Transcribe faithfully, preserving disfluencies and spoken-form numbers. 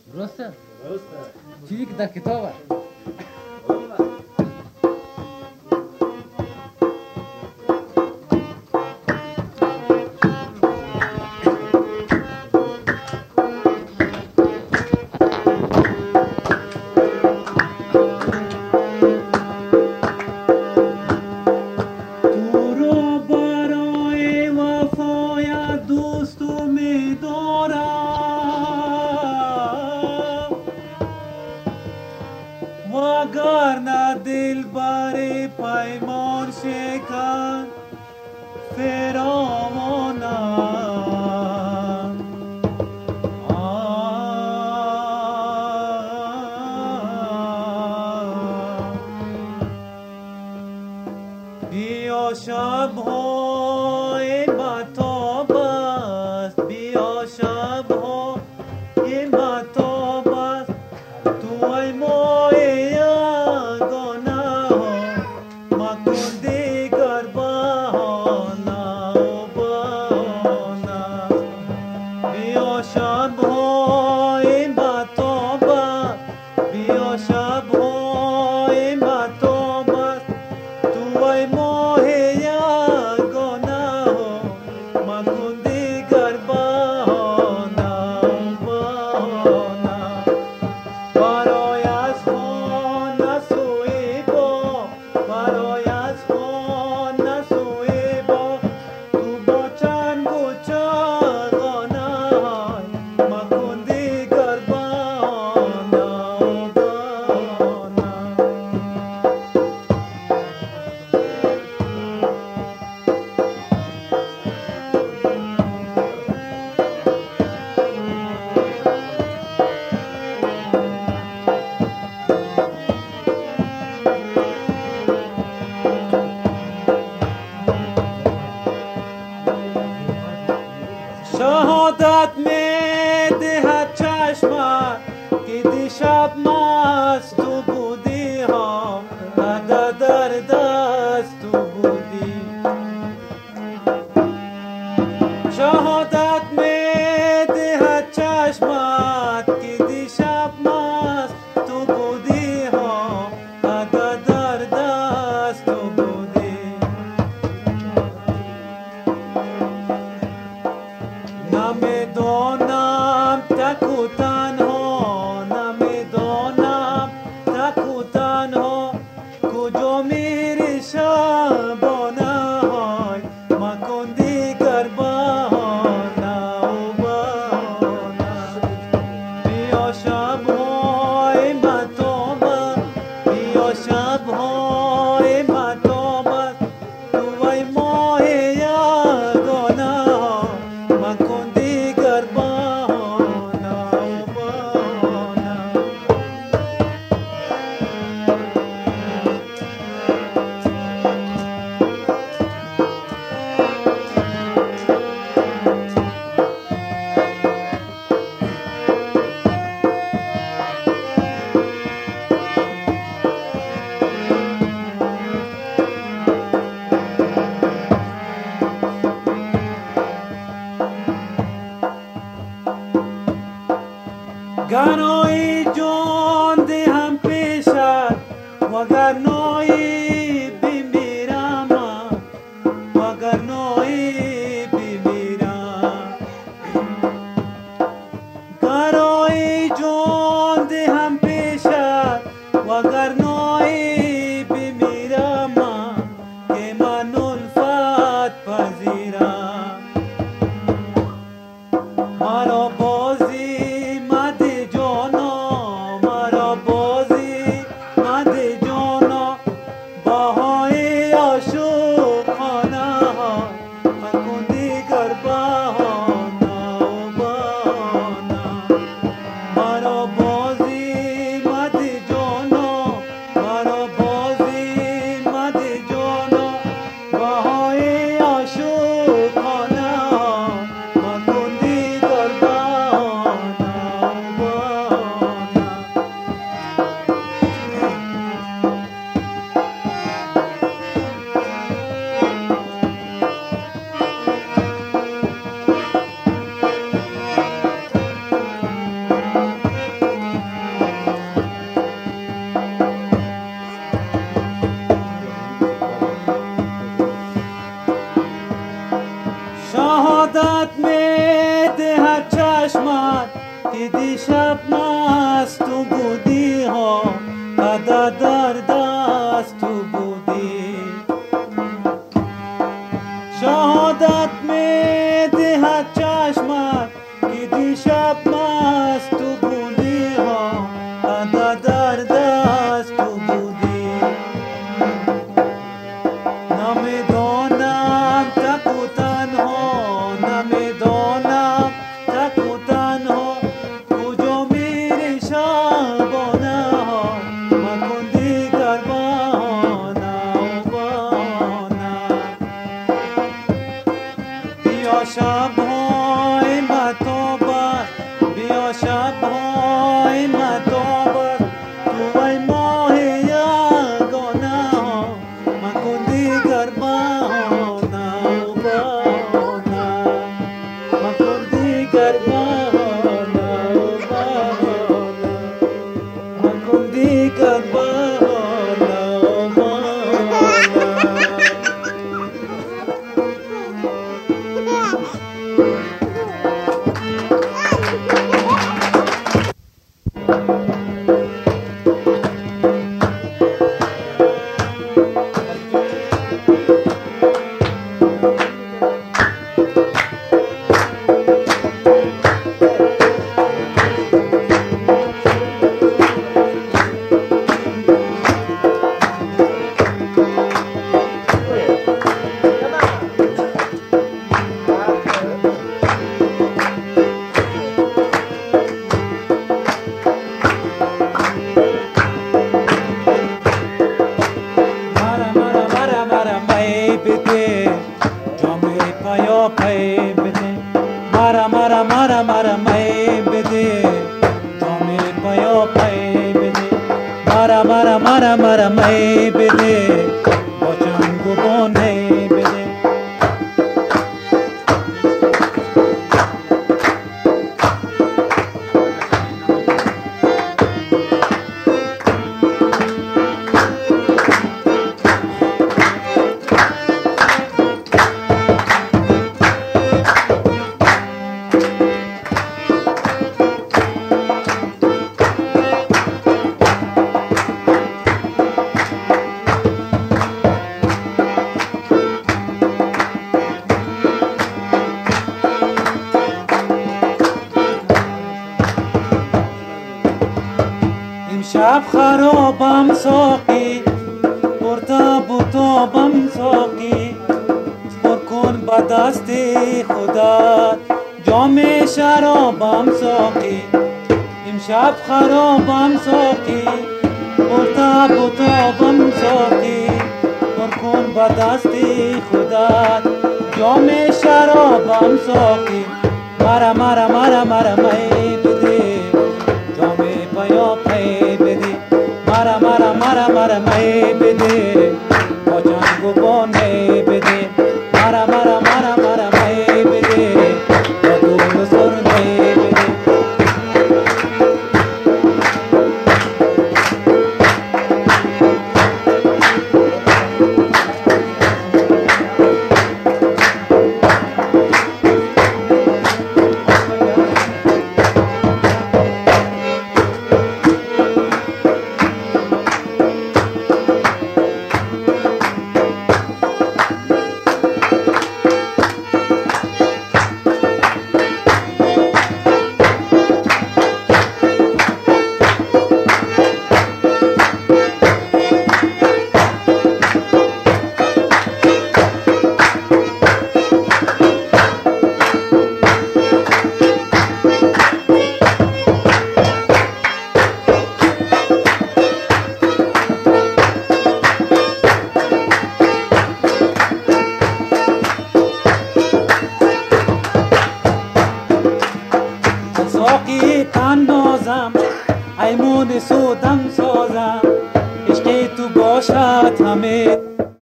درسته؟ درسته. چیزی که در کتابه. وگرنه دل بر پیمان شکن فراوانم بیا شب‌های مهتاب است بیا شب‌های مهتاب است تو ای ماه یگانه مکن دیگر بهانه و بهانه بیا شب‌های مهتاب است بیا شب‌های مهتاب است تو ای ماه یگانه مکن دیگر بهانه و بهانه برای از خانه سوی با برای از خانه سوی با تو با چند و چغانه مکن دیگر بهانه و بهانه شهادت می دهد چشمت که دیشب مست تو بودی ها اگر در دست تو بودی شهادت می دهد چشمت که دیشب مست تو بودی ها اگر در دست تو بودی نمیدانم تک و تنها نمیدانم تک و تنها کجا میری شبانه های مکن دیگر بهانه و بهانه بیا شب‌های مهتاب بیا شب‌های مهتاب تو ای ماه یگانه مکن دیگر بهانه و بهانه گرنایی جان دهم پیشت وگرنایی بمیرم وگرنایی بمیرم گرایی جان دهم پیشت وگرنایی بمیرم که من الفت پذیرم مرا بازی مده جانا مرا بازی مده جانا بهای عاشقانه مکن دیگر بهانه و بهانه مرا بازی مده جانا مرا بازی مده جانا بهای عاشقانه مکن دیگر بهانه چشمت که دیشب مست تو بودی ها قدر در دست تو بودی شهادت می دهد چشمت که دیشب مست تو بودی ها قدر در دست تو بودی نمیدانم تک و تنها نمیدانم تک و تنها کجا میری شبانه ها مکن دیگر بهانه و بهانه بیا شبهای متابت بیا شبهای متابت تو ای ماه یگانه ها مکن دیگر بهانه و بهانه مکن دیگر بهانه و بهانه مکن دیگر بهانه و بهانه Mara mara mara mara mai bede jame payo pai bede mara mara mara mara mai bede bochan go bonai bede شب خرابم ساقی برتا بوتابم ساقی پر کن با دست خدا جام شرابم ساقی امشب خرابم ساقی برتا بوتابم ساقی پر کن با دست خدا جام شرابم ساقی مرا مرا مرا مرا مرا